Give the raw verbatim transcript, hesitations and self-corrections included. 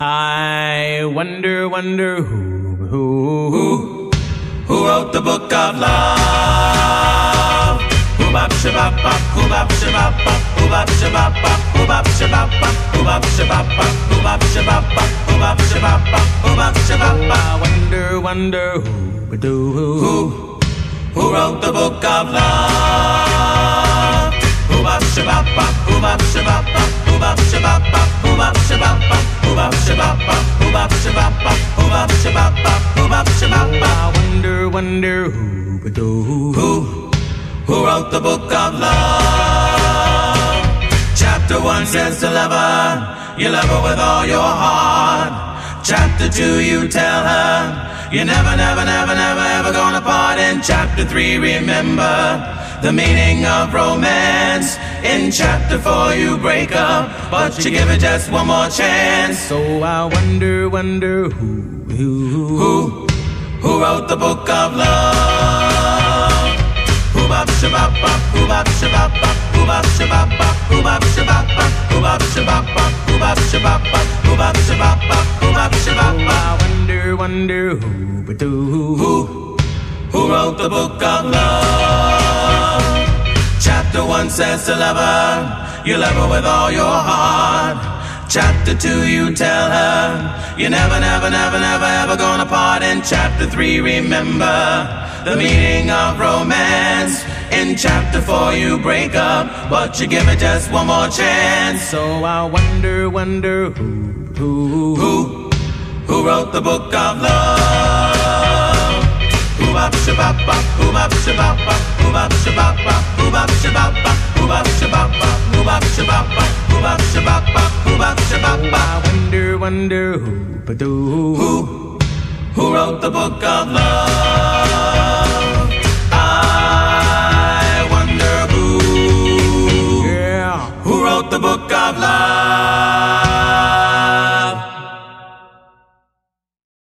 I wonder, wonder who, who, who, who wrote the book of love? Who bop shabop bop, who bop shabop bop, who bop shabop bop, who bop shabop bop, who bop shabop bop, who bop shabop bop, who bop shabop bop, who bop shabop bop. I wonder, wonder who, do, who, who, who wrote the book of love? Who bop shabop bop, who bop shabop bop, who bop shabop bop, who bop shabop bop, who bop shabop bop, who bop shabop bop, who bop shabop bop, who bop shabop bop. I wonder, wonder who, do, who, who, who wrote the book of love? Chapter one says to love her, you love her with all your heart. Chapter two, you tell her you're never, never, never, never, ever gonna part. In chapter three, remember the meaning of romance. In chapter four, you break up, but you give it just one more chance. So I wonder, wonder who, who, who, who wrote the book of love? Who bop shabop bop, who bop shabop bop, who bop shabop bop, who bop shabop bop, who bop shabop bop, who bop shabop bop, who bop shabop bop, who bop shabop bop. I wonder, wonder who, do, who, who, who wrote the book of love? Chapter one says to love her, you love her with all your heart. Chapter two, you tell her you're never, never, never, never, ever gonna part. In chapter three, remember the meaning of romance. In chapter four, you break up, but you give it just one more chance. So I wonder, wonder who, who, who, who wrote the book of love? Who bop shabop bop, who bop shabop bop, who bop shabop bop, who bop shabop bop, who bop shabop bop, who bop shabop bop, who bop shabop bop, who bop shabop bop. I wonder, wonder who, do, who, who wrote the book of love?